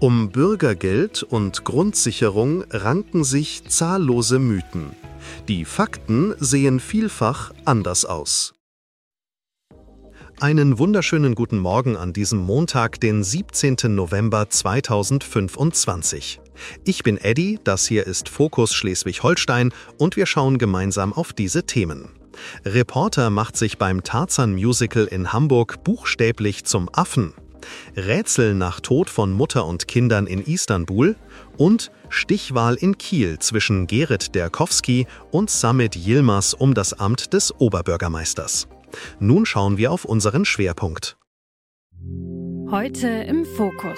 Um Bürgergeld und Grundsicherung ranken sich zahllose Mythen. Die Fakten sehen vielfach anders aus. Einen wunderschönen guten Morgen an diesem Montag, den 17. November 2025. Ich bin Eddie, das hier ist Fokus Schleswig-Holstein und wir schauen gemeinsam auf diese Themen. Reporter macht sich beim Tarzan-Musical in Hamburg buchstäblich zum Affen. Rätsel nach Tod von Mutter und Kindern in Istanbul und Stichwahl in Kiel zwischen Gerrit Derkowski und Samet Yilmaz um das Amt des Oberbürgermeisters. Nun schauen wir auf unseren Schwerpunkt. Heute im Fokus.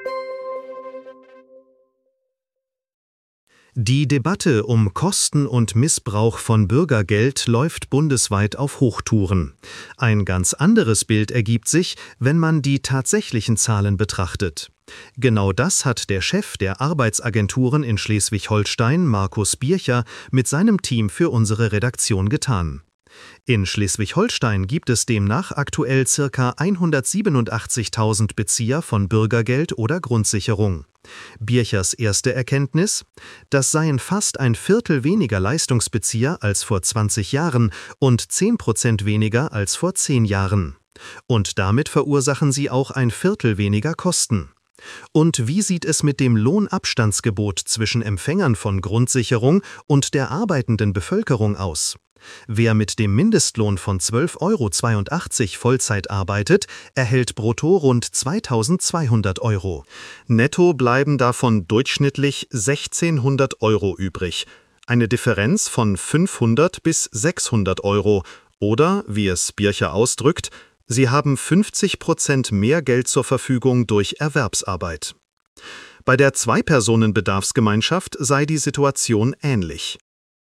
Die Debatte um Kosten und Missbrauch von Bürgergeld läuft bundesweit auf Hochtouren. Ein ganz anderes Bild ergibt sich, wenn man die tatsächlichen Zahlen betrachtet. Genau das hat der Chef der Arbeitsagenturen in Schleswig-Holstein, Markus Bircher, mit seinem Team für unsere Redaktion getan. In Schleswig-Holstein gibt es demnach aktuell ca. 187.000 Bezieher von Bürgergeld oder Grundsicherung. Birchers erste Erkenntnis: Das seien fast ein Viertel weniger Leistungsbezieher als vor 20 Jahren und 10% weniger als vor 10 Jahren. Und damit verursachen sie auch ein Viertel weniger Kosten. Und wie sieht es mit dem Lohnabstandsgebot zwischen Empfängern von Grundsicherung und der arbeitenden Bevölkerung aus? Wer mit dem Mindestlohn von 12,82 € Vollzeit arbeitet, erhält brutto rund 2.200 €. Netto bleiben davon durchschnittlich 1.600 € übrig. Eine Differenz von 500 bis 600 € oder, wie es Bircher ausdrückt, sie haben 50% mehr Geld zur Verfügung durch Erwerbsarbeit. Bei der Zwei-Personen-Bedarfsgemeinschaft sei die Situation ähnlich.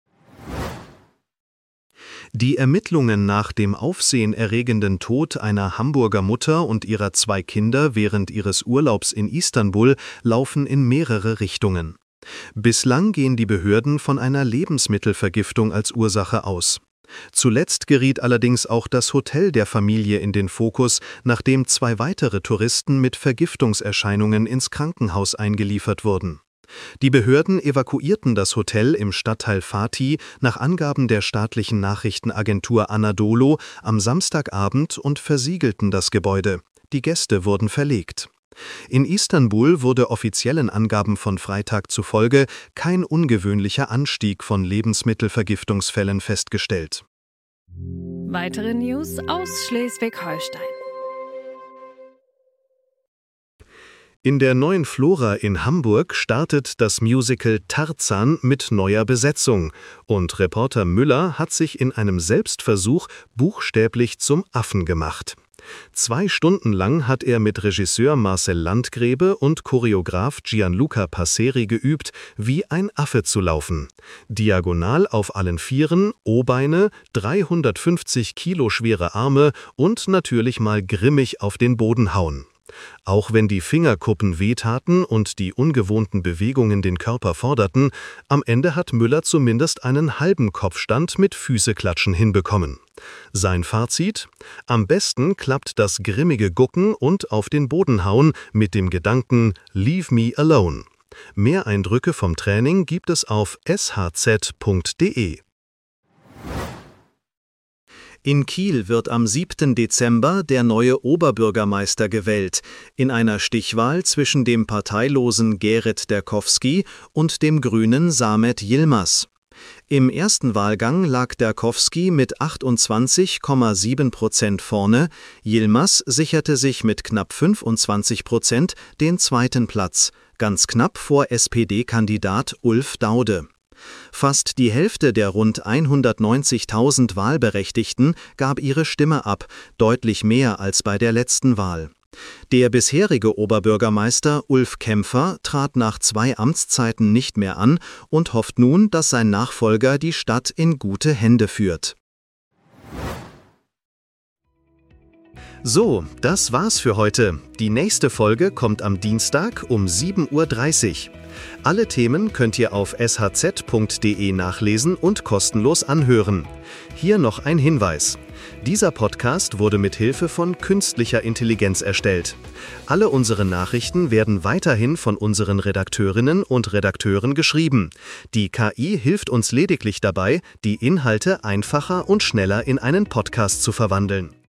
Die Ermittlungen nach dem aufsehenerregenden Tod einer Hamburger Mutter und ihrer 2 Kinder während ihres Urlaubs in Istanbul laufen in mehrere Richtungen. Bislang gehen die Behörden von einer Lebensmittelvergiftung als Ursache aus. Zuletzt geriet allerdings auch das Hotel der Familie in den Fokus, nachdem 2 weitere Touristen mit Vergiftungserscheinungen ins Krankenhaus eingeliefert wurden. Die Behörden evakuierten das Hotel im Stadtteil Fatih nach Angaben der staatlichen Nachrichtenagentur Anadolu am Samstagabend und versiegelten das Gebäude. Die Gäste wurden verlegt. In Istanbul wurde offiziellen Angaben von Freitag zufolge kein ungewöhnlicher Anstieg von Lebensmittelvergiftungsfällen festgestellt. Weitere News aus Schleswig-Holstein. In der Neuen Flora in Hamburg startet das Musical Tarzan mit neuer Besetzung und Reporter Müller hat sich in einem Selbstversuch buchstäblich zum Affen gemacht. 2 Stunden lang hat er mit Regisseur Marcel Landgrebe und Choreograf Gianluca Passeri geübt, wie ein Affe zu laufen. Diagonal auf allen Vieren, O-Beine, 350 Kilo schwere Arme und natürlich mal grimmig auf den Boden hauen. Auch wenn die Fingerkuppen wehtaten und die ungewohnten Bewegungen den Körper forderten, am Ende hat Müller zumindest einen halben Kopfstand mit Füßeklatschen hinbekommen. Sein Fazit: Am besten klappt das grimmige Gucken und auf den Boden hauen mit dem Gedanken "Leave me alone". Mehr Eindrücke vom Training gibt es auf shz.de. In Kiel wird am 7. Dezember der neue Oberbürgermeister gewählt, in einer Stichwahl zwischen dem parteilosen Gerrit Derkowski und dem grünen Samet Yilmaz. Im ersten Wahlgang lag Derkowski mit 28,7% vorne, Yilmaz sicherte sich mit knapp 25% den zweiten Platz, ganz knapp vor SPD-Kandidat Ulf Daude. Fast die Hälfte der rund 190.000 Wahlberechtigten gab ihre Stimme ab, deutlich mehr als bei der letzten Wahl. Der bisherige Oberbürgermeister Ulf Kämpfer trat nach 2 Amtszeiten nicht mehr an und hofft nun, dass sein Nachfolger die Stadt in gute Hände führt. So, das war's für heute. Die nächste Folge kommt am Dienstag um 7:30 Uhr. Alle Themen könnt ihr auf shz.de nachlesen und kostenlos anhören. Hier noch ein Hinweis: Dieser Podcast wurde mit Hilfe von künstlicher Intelligenz erstellt. Alle unsere Nachrichten werden weiterhin von unseren Redakteurinnen und Redakteuren geschrieben. Die KI hilft uns lediglich dabei, die Inhalte einfacher und schneller in einen Podcast zu verwandeln.